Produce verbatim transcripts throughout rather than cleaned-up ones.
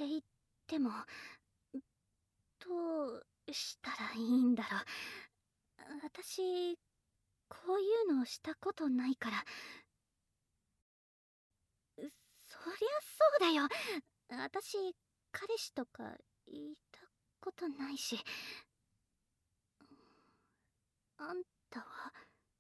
って言っても、どうしたらいいんだろう。私、こういうのしたことないから。そりゃそうだよ。私、彼氏とかいたことないし。あんたは？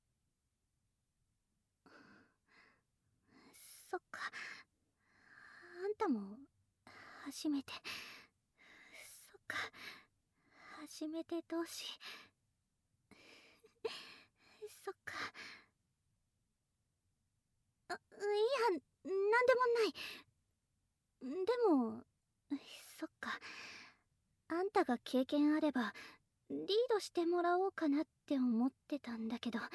そっか。あんたも初めて。そっか。初めて同士。そっか。あ、いや、なんでもない。でも、そっか。あんたが経験あればリードしてもらおうかなって思ってたんだけど。あ、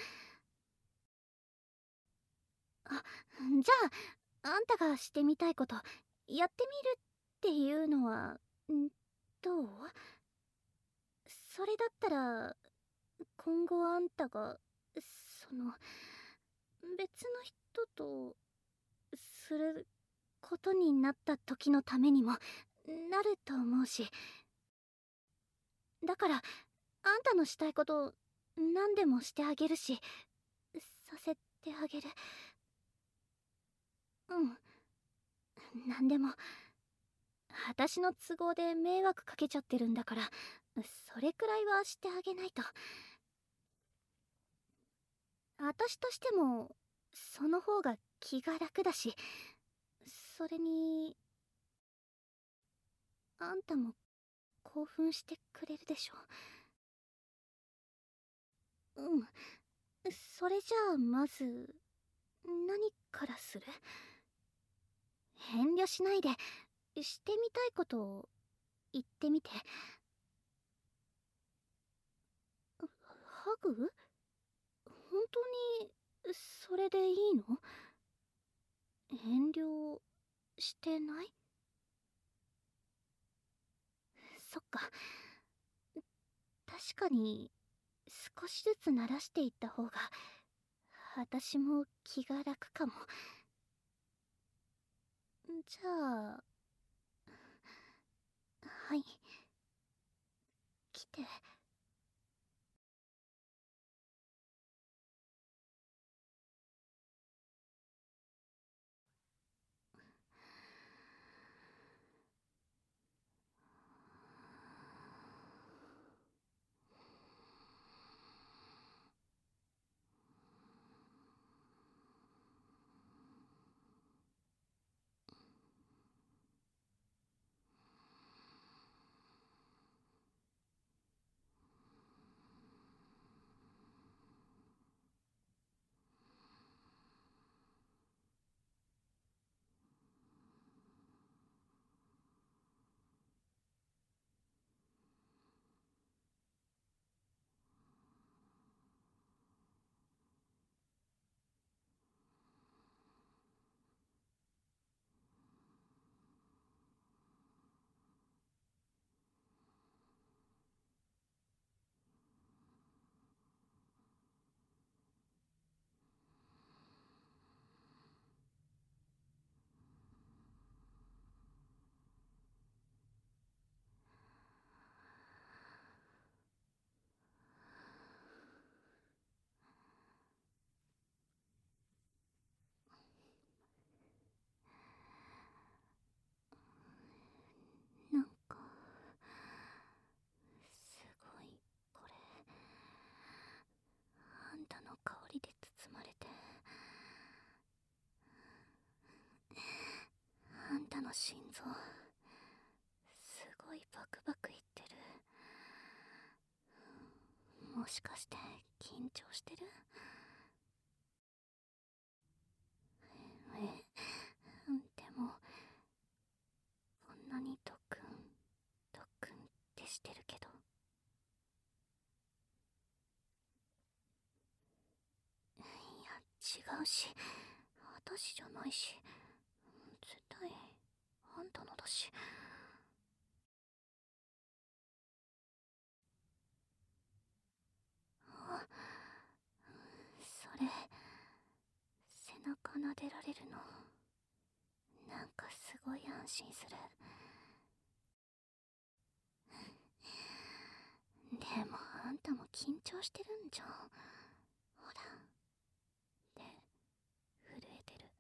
じゃああんたがしてみたいことやってみるっていうのはんどう？それだったら今後あんたがその別の人とすることになった時のためにもなると思うし。だからあんたのしたいこと何でもしてあげるし、させてあげる。うん、何でも。私の都合で迷惑かけちゃってるんだから、それくらいはしてあげないと。私としてもその方が気が楽だし、それにあんたも興奮してくれるでしょ。うん、それじゃあまず何からする？遠慮しないでしてみたいことを言ってみて。ハグ？本当にそれでいいの？遠慮してない？そっか。確かに少しずつ慣らしていった方が私も気が楽かも。じゃあ、はい、来て。なんかすごい、これあんたの香りで包まれて、あんたの心臓すごいバクバクいってる。もしかして緊張してる？え、でもこんなに特訓特訓ってしてるけど。いや違うし、私じゃないし、絶対あんたのだし。あ、それ背中撫でられるのなんかすごい安心する。 たも緊張してるんじゃん。ほら。で、震えてる。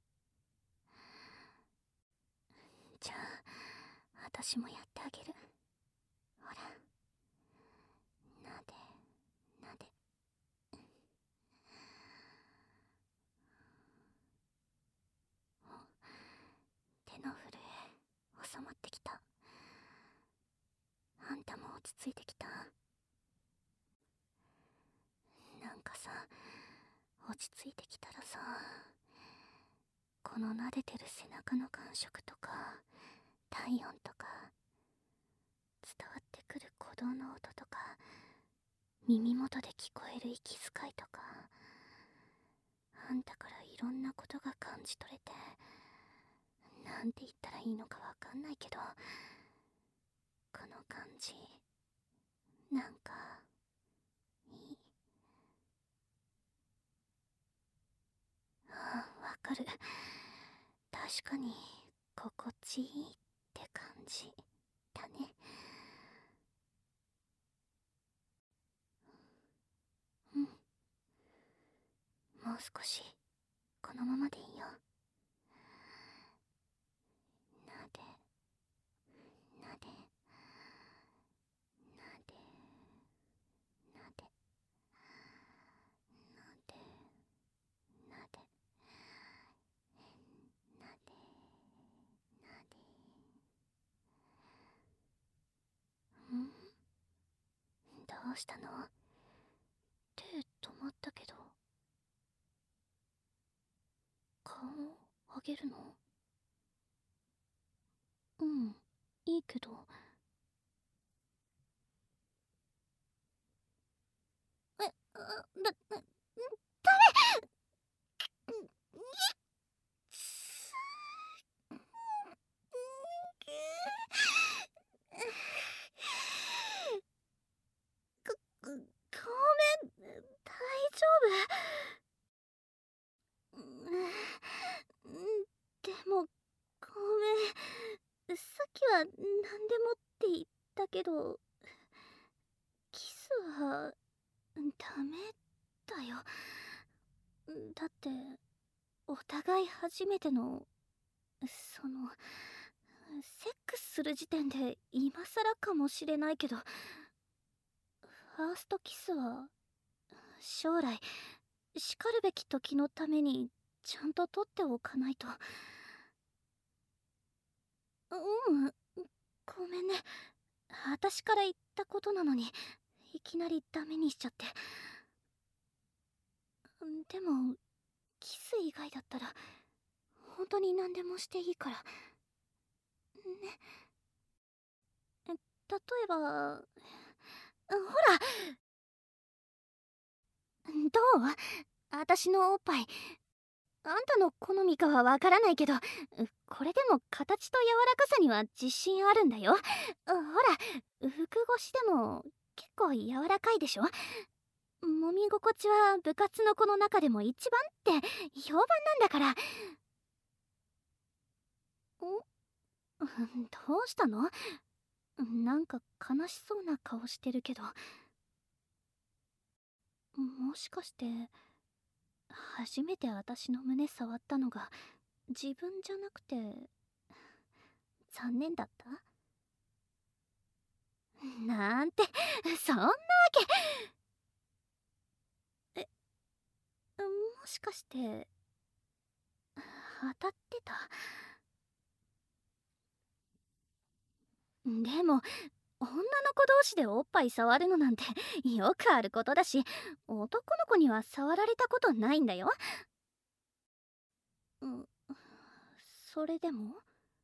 じゃあ、私もやってあげる。ほら。なで、なで。手の震え、収まってきた。あんたも落ち着いてきた。なんかさ、落ち着いてきたらさ、この撫でてる背中の感触とか体温とか伝わってくる鼓動の音とか耳元で聞こえる息遣いとか、あんたからいろんなことが感じ取れて、なんて言ったらいいのかわかんないけど、この感じなんかいい。ああ、わかる。確かに心地いいって感じだね。うん、もう少しこのままでいいよ。なでなでなでなでなでなでなでなで。ん、どうしたの？手止まったけど。顔あげるの？うん、いいけど。え、あ、だ、だ、ご、ごめん、大丈夫？うん、でも、ごめん。さっきは何でもって言ったけど、キスはダメだよ。だって、お互い初めての、その、セックスする時点で今更かもしれないけど、ファーストキスは将来しかるべき時のためにちゃんと取っておかないと。うん、ごめんね。私から言ったことなのにいきなりダメにしちゃって。でもキス以外だったら本当に何でもしていいからね。例えば、ほら、どう？私のおっぱい、あんたの好みかはわからないけど、これでも形と柔らかさには自信あるんだよ。ほら、服越しでも結構柔らかいでしょ。揉み心地は部活の子の中でも一番って評判なんだから。ん？どうしたの？なんか悲しそうな顔してるけど。もしかして初めて私の胸触ったのが自分じゃなくて残念だった？なんて、そんなわけ。え、もしかして当たってた？でも女の子同士でおっぱい触るのなんてよくあることだし、男の子には触られたことないんだよ。うん、それでも、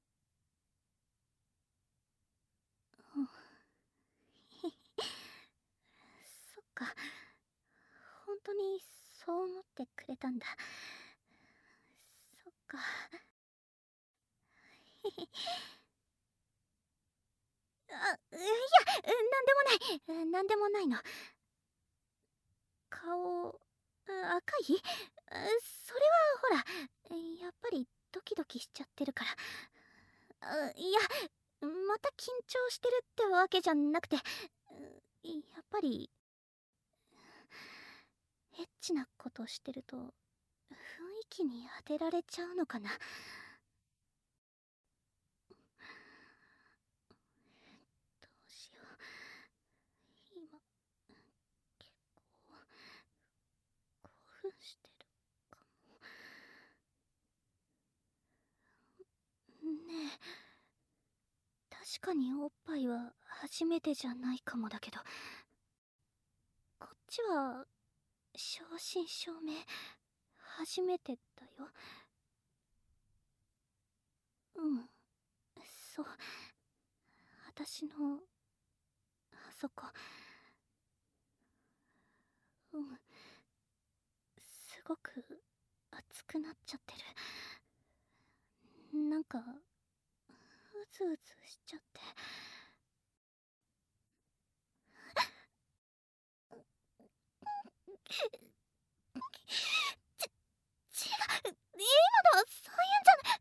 うん、そっか、本当にそう思ってくれたんだ。そっか。あ、いや、なんでもない、なんでもないの。顔、あ、赤い？それはほら、やっぱりドキドキしちゃってるから。あ、いや、また緊張してるってわけじゃなくて、やっぱりエッチなことしてると雰囲気に当てられちゃうのかな。どうしよう。今結構興奮してるかも。ねえ、確かにおっぱいは初めてじゃないかもだけど、こっちは正真正銘初めてだよ。うん、そう。私のあそこ、うん、すごく熱くなっちゃってる。なんかうずうずしちゃって。ち、違う、今のはそういうんじゃない。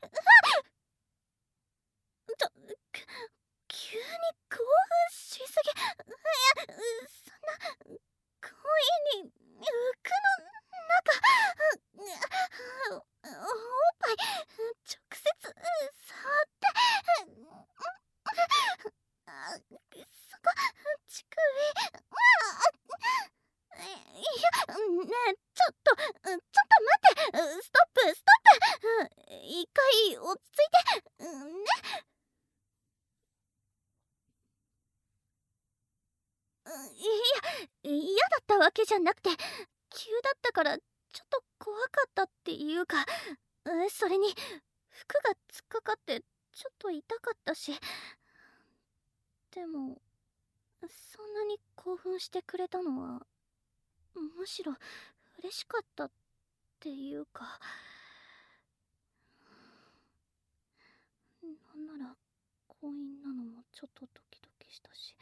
ちょ、く急に興奮しすぎ。いや、そんな恋に服の中、おっぱい直接触ってあ、そこ、乳首、いや、ねえ、ちょっと、ちょっと待って、ストップ、ストップ、一回落ち着いて、ね。いや、嫌だったわけじゃなくて、急だったからちょっと怖かったっていうか、それに服が突っかかってちょっと痛かったし。でもそんなに興奮してくれたのはむしろ嬉しかったっていうか、なんなら婚姻なのもちょっとドキドキしたし。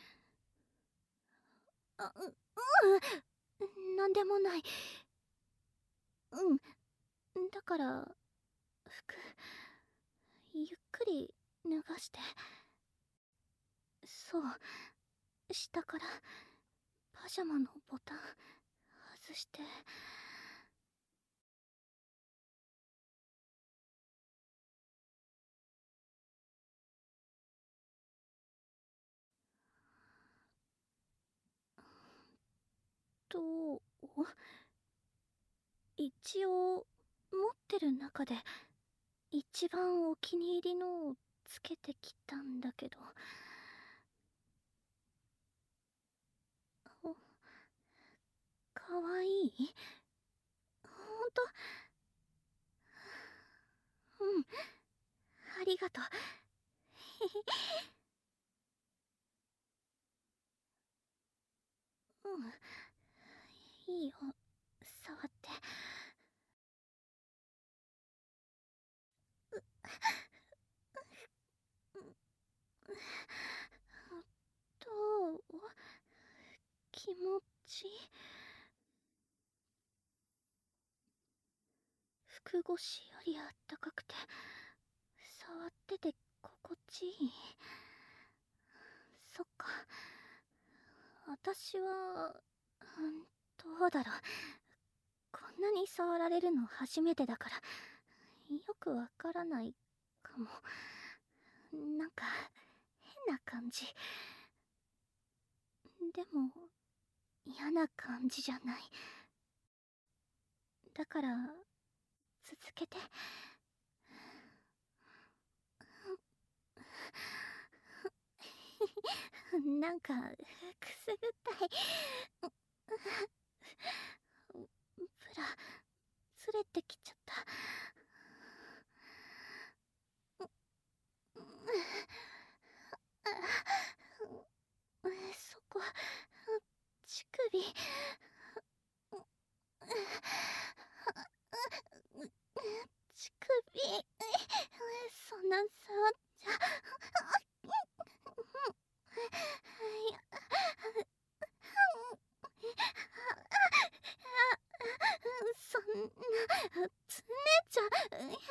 あ、う、うん、なんでもない。うん、だから服ゆっくり脱がして。そう、下からパジャマのボタン外して。と一応持ってる中で一番お気に入りのをつけてきたんだけど。お、かわいい？ほんと？うん、ありがとう。うん、いいよ、触って。どう？気持ち？服越しよりあったかくて触ってて心地いい。そっか、私は、うん、どうだろう。こんなに触られるの初めてだからよくわからないかも。なんか変な感じ。でも嫌な感じじゃない。だから続けて。なんかくすぐったい。ブラずれてきちゃった。そこ、乳首、乳首、そんな触っちゃ。そんなつねちゃいや、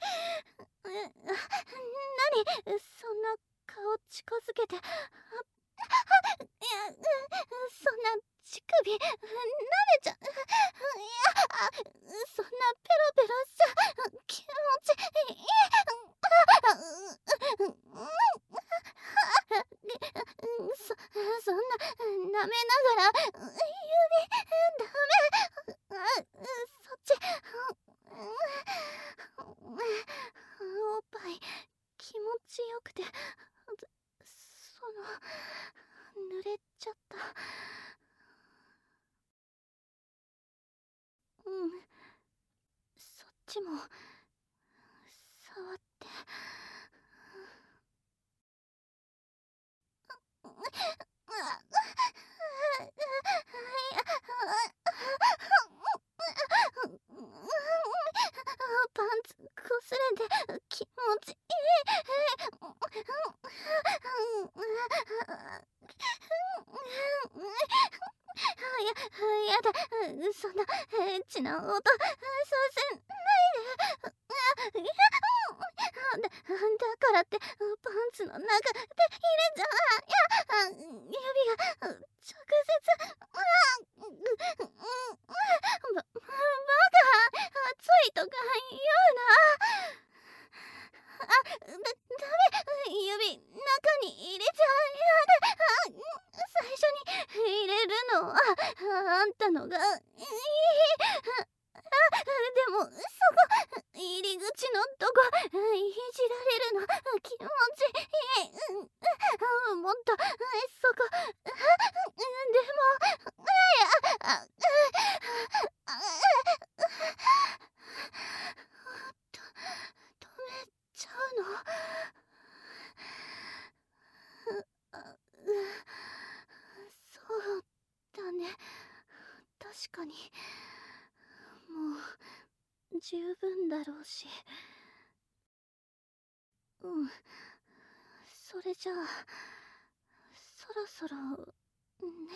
何そんな顔近づけて。 ちも触って。パンツ擦れて気持ちいい。や、やだ、そんなエッチな音させないで。だ、だからってパンツの中で入れちゃ、いや、指が直接、ば、バカ、熱いとか言うな。あ、だ、ダメ、指中に入れちゃ、やだ。最初に入れるのはあんたのがいい。でもそこ入り口のとこいじられるの気持ちいい。もっとそこでもあと止めちゃうの。そうだね、確かにもう十分だろうし。うん、それじゃあそろそろね、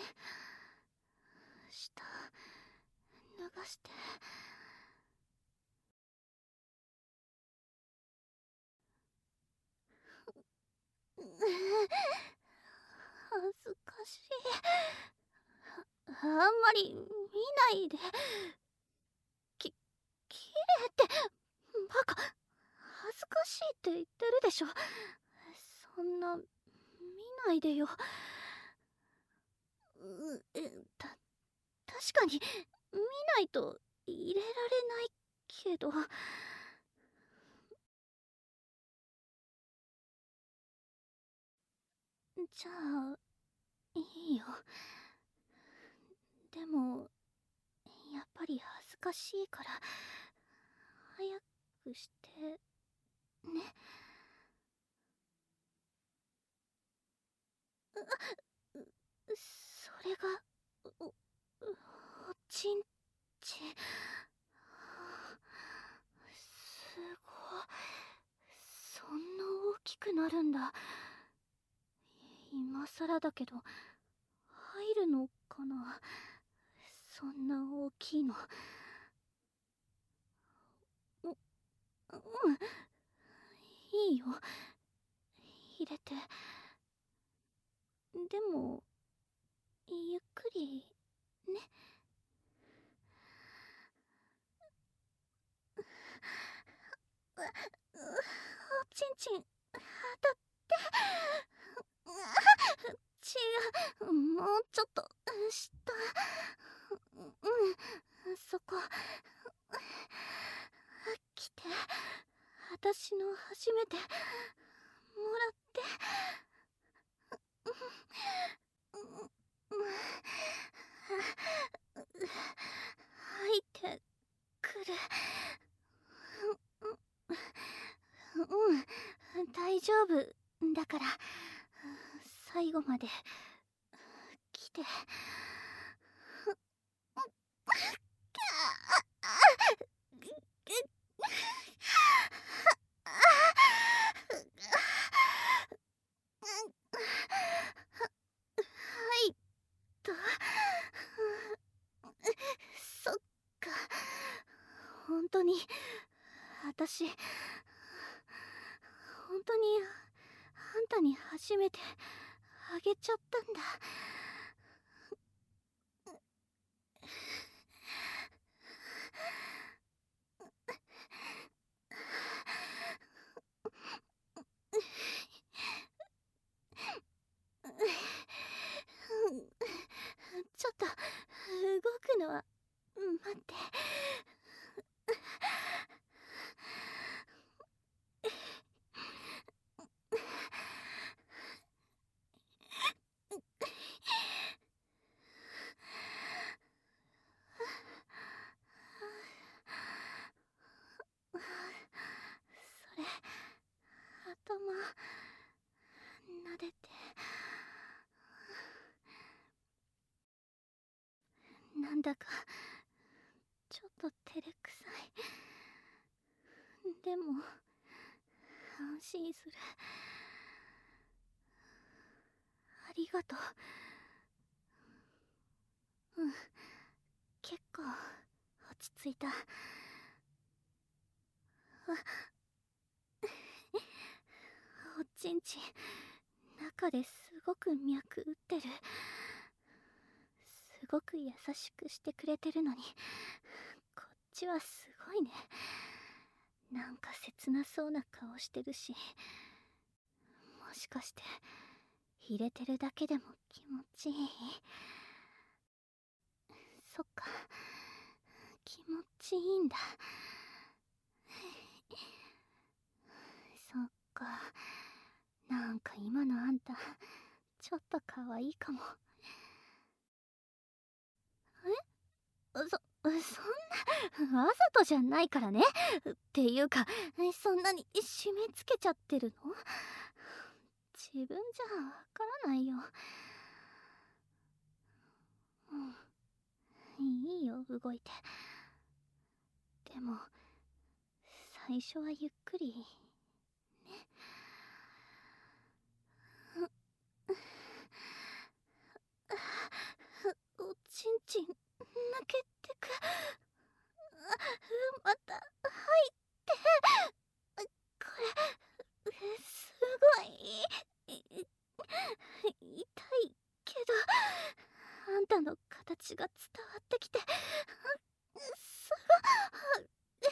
下脱がして。恥ずかしい。あんまり見ないで。き、きれいってバカ、恥ずかしいって言ってるでしょ。そんな見ないでよ。うえた確かに見ないと入れられないけど。じゃあいいよ。でもやっぱり恥ずかしいから早くしてね。それがおおちんち。すごい、そんな大きくなるんだ。今さらだけど入るのかな、そんな大きいの。ううんいいよ、入れて。でもゆっくりね。うおちんちん当たって。違う、もうちょっと下。うん、そこ来て。私の初めてもらって。入ってくる。うん、大丈夫だから最後まで来て。はいと。そっか、本当に私本当にあんたに初めてあげちゃったんだ。ちょっと動くのは待って。 頭撫でて、なんだかちょっと照れくさい。でも安心する。ありがとう。うん、結構落ち着いた。あ、おちんちん中ですごく脈打ってる。すごく優しくしてくれてるのに、こっちはすごいね。なんか切なそうな顔してるし、もしかして入れてるだけでも気持ちいい？そっか、気持ちいいんだ。そっか、なんか今のあんたちょっと可愛いかも。え、そそんなわざとじゃないからね。っていうか、そんなに締め付けちゃってるの？自分じゃわからないよ。うん、いいよ動いて。でも最初はゆっくりね。おちんちん抜けてく。また入ってこれすごい痛いけど、あんたの形が伝わってきてすごい。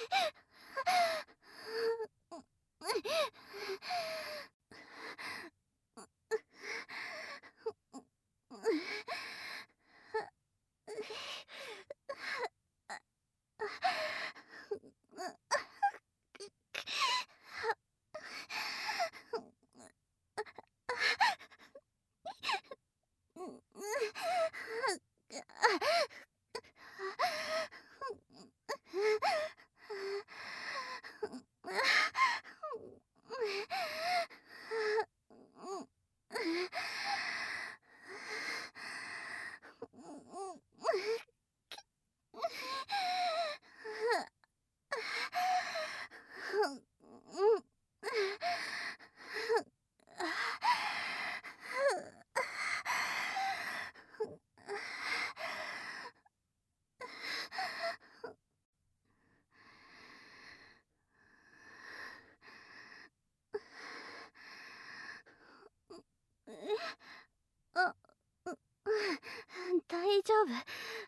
あ、う、大丈夫。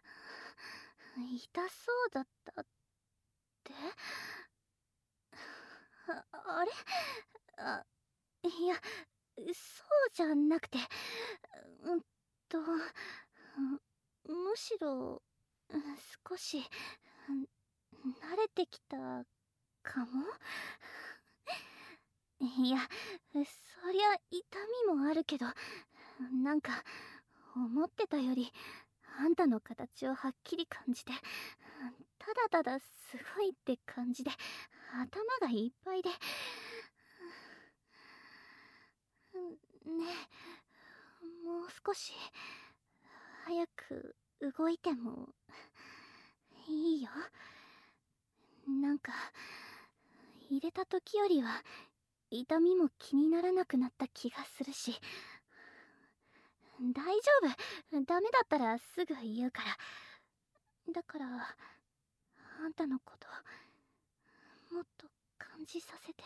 痛そうだったって？あ、あれ？あ、いや、そうじゃなくて、うんと、むしろ少し慣れてきたかも。いや、そりゃ痛みもあるけど、なんか思ってたよりあんたの形をはっきり感じて、ただただすごいって感じで頭がいっぱいで。ねえ、もう少し早く動いてもいいよ。なんか入れた時よりは痛みも気にならなくなった気がするし。大丈夫、ダメだったらすぐ言うから。だからあんたのこともっと感じさせて。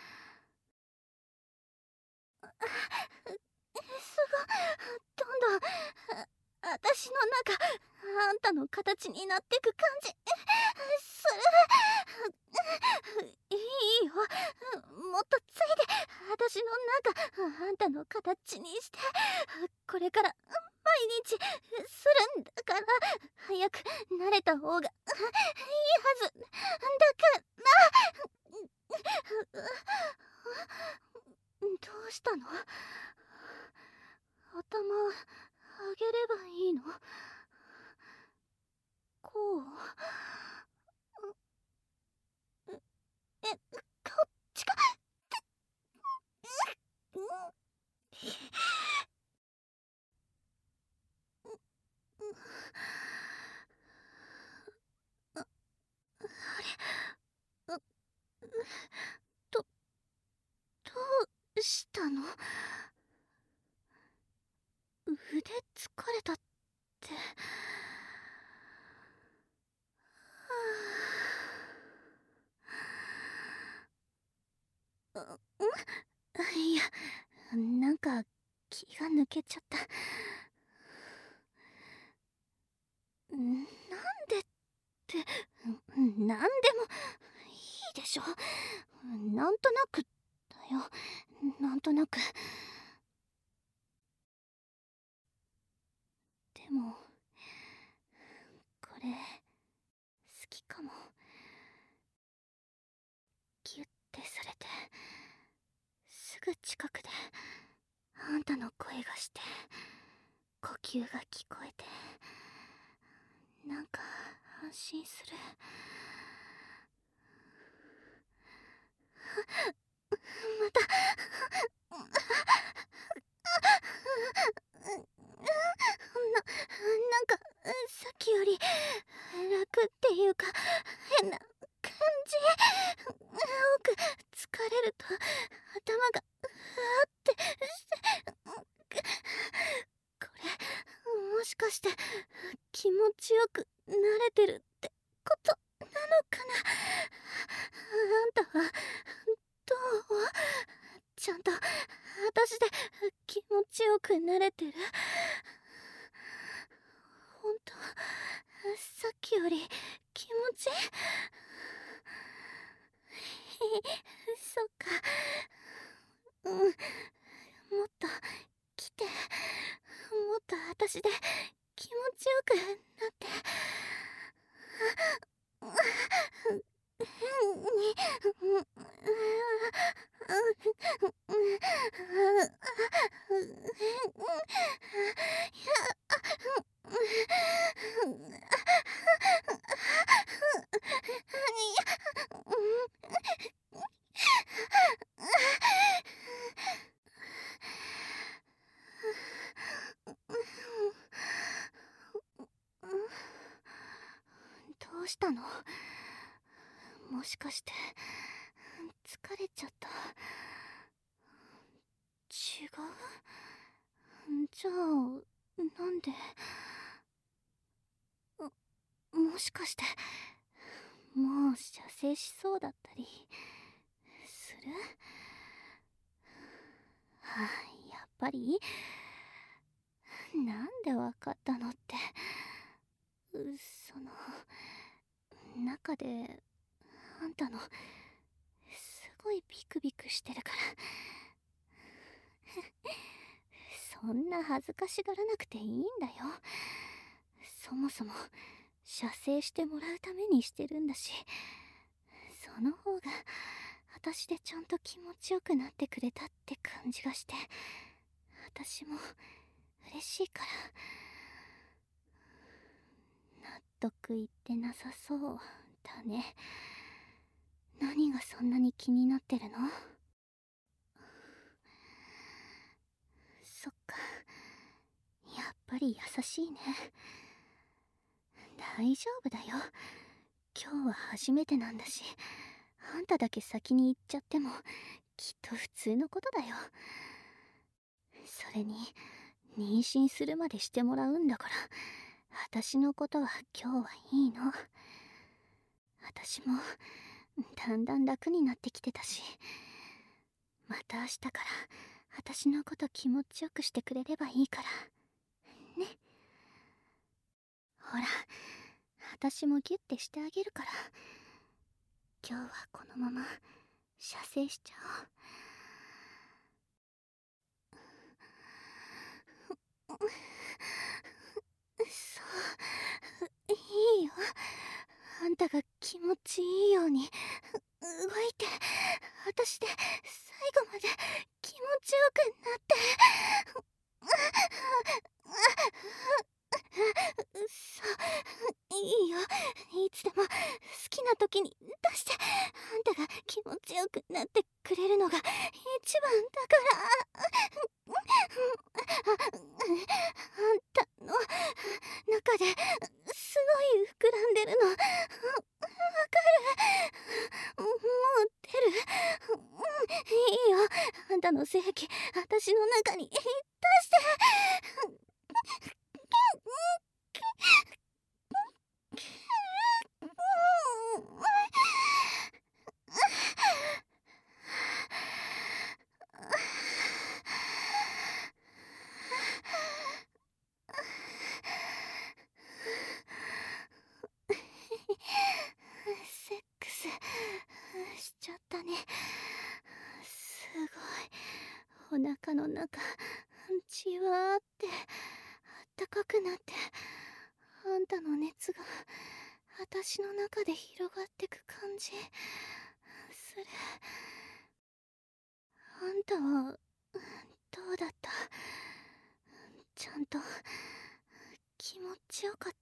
すごい、どんどん私の中あんたの形になってく感じする。いいよ、もっとついで私の中あんたの形にして。これから毎日するんだから、早く慣れた方がいいはずだから。どうしたの？頭上げればいいの？こう？え、こっちか？ ど、どうしたの？腕疲れたって。はあ、んいや、なんか気が抜けちゃった。なんでって、なんでもいいでしょ。なんとなくだよ、なんとなく。でもこれ好きかも。ギュッてされてすぐ近くであんたの声がして呼吸が聞こえて、なんか安心する。またな、なんかさっきより楽っていうか変な感じ。多く疲れると頭がふわってしてこれもしかして気持ちよく慣れてるってことなのかな。あんたはどう？ちゃんと私で気持ちよくなれてる？ほんとさっきより気持ちそっか。うん、もっと来て、もっと私で気持ちよくなって。どうしたの？もしかして疲れちゃった？違う？じゃあなんで？もしかしてもう射精しそうだったりする？はあ、やっぱりなんでわかったのって。その中であんたのすごいビクビクしてるからそんな恥ずかしがらなくていいんだよ。そもそも射精してもらうためにしてるんだし、その方が私でちゃんと気持ちよくなってくれたって感じがして、私も嬉しいから。納得いってなさそうだね。何がそんなに気になってるの？そっか、やっぱり優しいね。大丈夫だよ、今日は初めてなんだし、あんただけ先に行っちゃってもきっと普通のことだよ。それに妊娠するまでしてもらうんだから、私のことは今日はいいの。私もだんだん楽になってきてたし、また明日から私のこと気持ちよくしてくれればいいからね。ほら、私もギュッてしてあげるから。今日はこのまま射精しちゃおう。そう、いいよ。あんたが気持ちいいように動いて、私で最後まで気持ちよくなって。そういいよ、いつでも好きな時に出して。あんたが気持ちよくなってくれるのが一番だから。あんたの中ですごい膨らんでるのわかる？もう出るたの正義私の中に出してセックスしちゃったね。すごいお腹の中じわーってあったかくなって、あんたの熱が私の中で広がってく感じする。あんたはどうだった？ちゃんと気持ちよかった？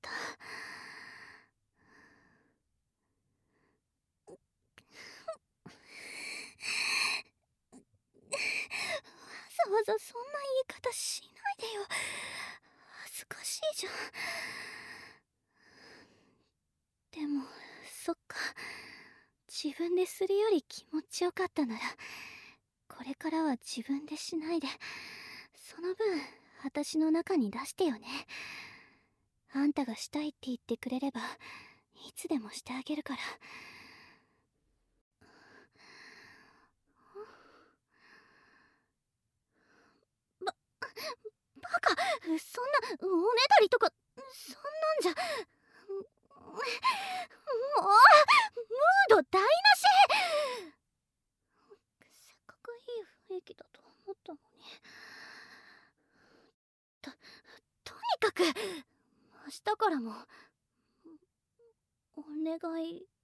わざわざそんな言い方しないでよ。恥ずかしいじゃん。でもそっか、自分でするより気持ちよかったならこれからは自分でしないで、その分私の中に出してよね。あんたがしたいって言ってくれればいつでもしてあげるから。ば、バカ、そんなおねだりとかそんなんじゃもうムード台無し。せっかくいい雰囲気だと思ったのに。ととにかく明日からもお願い